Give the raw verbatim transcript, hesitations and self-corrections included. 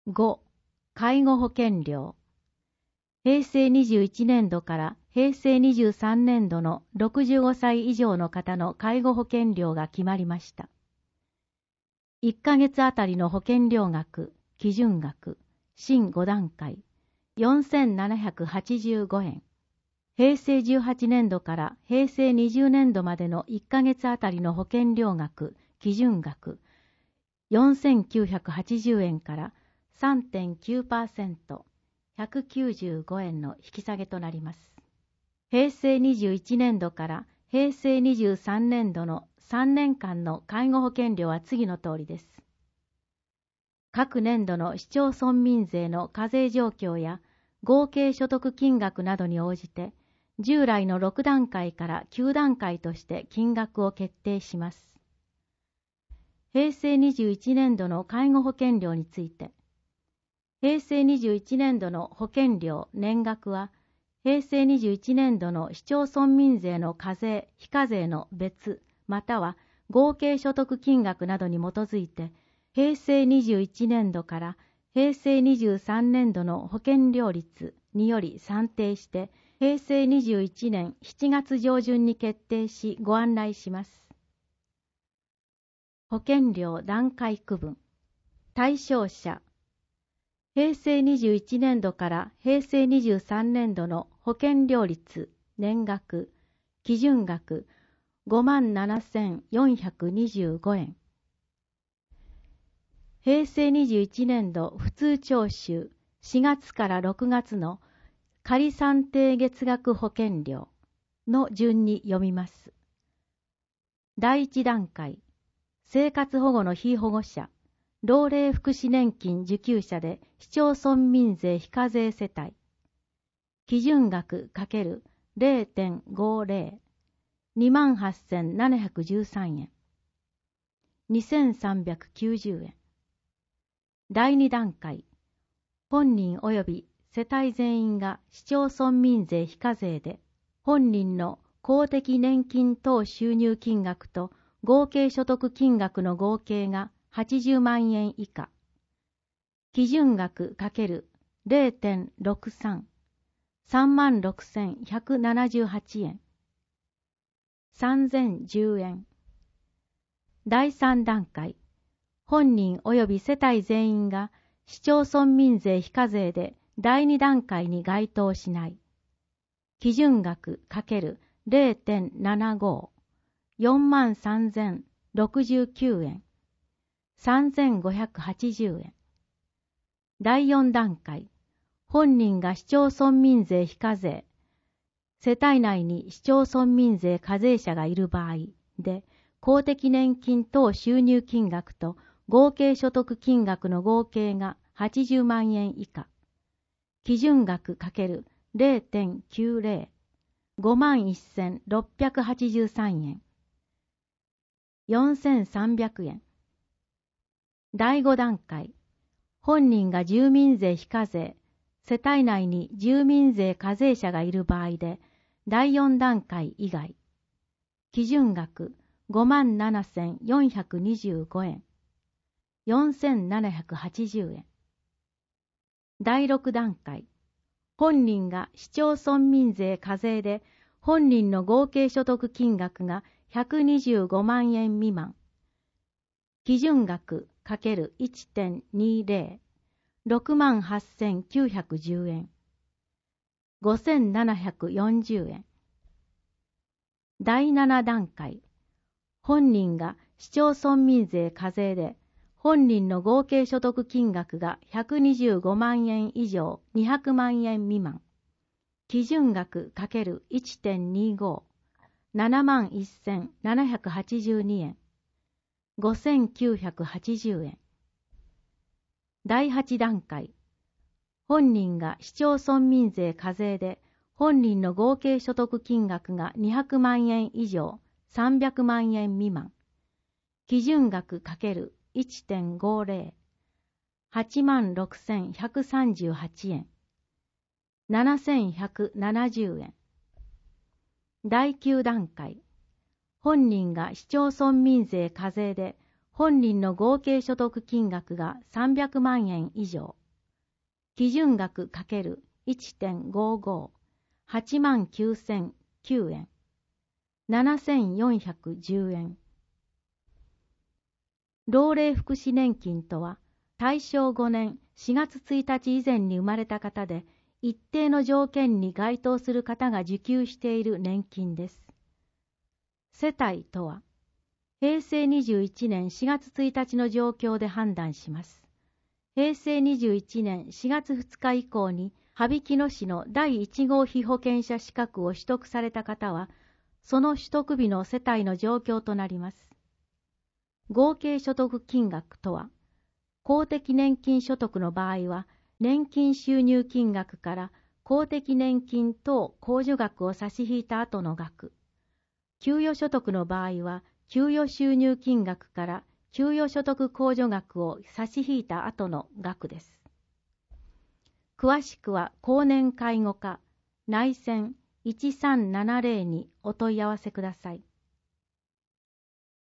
ご. 介護保険料。平成にじゅういちねんどから平成にじゅうさんねんどのろくじゅうごさい以上の方の介護保険料が決まりました。いっかげつあたりの保険料額、基準額、新ご段階、よんせんななひゃくはちじゅうごえん。平成じゅうはちねんどから平成にじゅうねんどまでのいっかげつあたりの保険料額、基準額、よんせんきゅうひゃくはちじゅうえんから さんてんきゅうパーセント、ひゃくきゅうじゅうごえんの引き下げとなります。平成にじゅういちねんどから平成にじゅうさんねんどのさんねんかんの介護保険料は次の通りです。各年度の市町村民税の課税状況や合計所得金額などに応じて、従来のろくだんかいからきゅうだんかいとして金額を決定します。平成にじゅういちねんどの介護保険料について、平成にじゅういちねんどの保険料年額は、平成にじゅういちねんどの市町村民税の課税・非課税の別、または合計所得金額などに基づいて、平成にじゅういちねんどから平成にじゅうさんねんどの保険料率により算定して、平成にじゅういちねんしちがつ上旬に決定しご案内します。保険料段階区分。対象者。平成にじゅういちねんどから平成にじゅうさんねんどの保険料率、年額、基準額 ごまんななせんよんひゃくにじゅうごえん。平成にじゅういちねんど普通徴収しがつからろくがつの仮算定月額保険料の順に読みます。第一段階、生活保護の被保護者、老齢福祉年金受給者で市町村民税非課税世帯。基準額 ×れいてんごぜろ、にまんはっせんななひゃくじゅうさんえん。にせんさんびゃくきゅうじゅうえん。第二段階、本人及び世帯全員が市町村民税非課税で、本人の公的年金等収入金額と合計所得金額の合計がはちじゅうまんえん以下。基準額 ×れいてんろくさん、さんまんろくせんひゃくななじゅうはちえん。さんぜんじゅうえん。第三段階、本人及び世帯全員が市町村民税非課税で第二段階に該当しない。基準額 ×れいてんななご、よんまんさんぜんろくじゅうきゅうえん。さんぜんごひゃくはちじゅうえん。第四段階、本人が市町村民税非課税、世帯内に市町村民税課税者がいる場合で、公的年金等収入金額と合計所得金額の合計がはちじゅうまんえん以下。基準額 ×れいてんきゅうぜろ、ごまんせんろっぴゃくはちじゅうさんえん。よんせんさんびゃくえん。第五段階、本人が住民税非課税、世帯内に住民税課税者がいる場合で、第四段階以外。基準額ごまんななせんよんひゃくにじゅうごえん。よんせんななひゃくはちじゅうえん。第六段階、本人が市町村民税課税で、本人の合計所得金額がひゃくにじゅうごまんえん未満。基準額 ×いってんにぜろ、ろくまんはっせんきゅうひゃくじゅうえん。ごせんななひゃくよんじゅうえん。第七段階、本人が市町村民税課税で、本人の合計所得金額がひゃくにじゅうごまんえん以上にひゃくまんえん未満。基準額 ×いってんにご、ななまんせんななひゃくはちじゅうにえん。ごせんきゅうひゃくはちじゅうえん。第八段階、本人が市町村民税課税で、本人の合計所得金額がにひゃくまんえん以上さんびゃくまんえん未満。基準額 ×いってんごぜろ、はちまんろくせんひゃくさんじゅうはちえん。ななせんひゃくななじゅうえん。第九段階、本人が市町村民税課税で、 本人の合計所得金額がさんびゃくまんえん以上、基準額 ×いってんごご、はちまんきゅうせんきゅうえん、ななせんよんひゃくじゅうえん。老齢福祉年金とは、大正ごねんしがつついたち以前に生まれた方で、一定の条件に該当する方が受給している年金です。世帯とは、へいせいにじゅういちねんしがつついたちの状況で判断します。へいせいにじゅういちねんしがつふつか以降に、羽曳野市のだいいち号被保険者資格を取得された方は、その取得日の世帯の状況となります。合計所得金額とは、公的年金所得の場合は、年金収入金額から公的年金等控除額を差し引いた後の額。給与所得の場合は、給与収入金額から給与所得控除額を差し引いた後の額です。詳しくは公年介護課内線いちさんななゼロにお問い合わせください。